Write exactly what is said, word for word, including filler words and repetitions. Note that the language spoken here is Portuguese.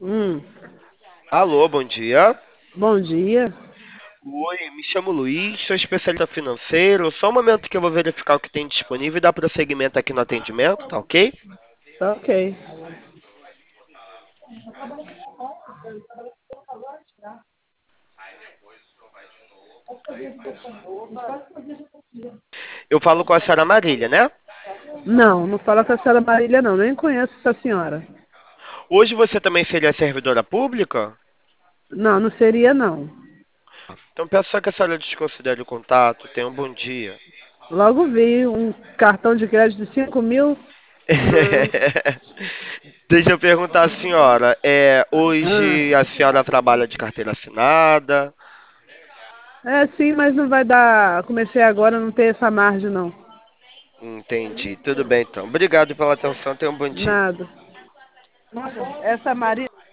Hum, Alô, bom dia. bom dia. Oi, me chamo Luiz, sou especialista financeiro. Só um momento que eu vou verificar o que tem disponível e dar prosseguimento aqui no atendimento, tá ok? Tá ok. Eu falo com a senhora Marília, né? Não, não fala com a senhora Marília, não. Nem conheço essa senhora. Hoje você também seria servidora pública? Não, não seria, não. Então peço só que a senhora desconsidere o contato. Tenha um bom dia. Logo vi um cartão de crédito de cinco mil. Hum, Deixa eu perguntar à senhora, é, ah. hoje a senhora trabalha de carteira assinada? É, sim, mas não vai dar. Comecei agora, não tem essa margem, não. Entendi, tudo bem então. Obrigado pela atenção, tenha um bom dia. Nada. Essa Marília.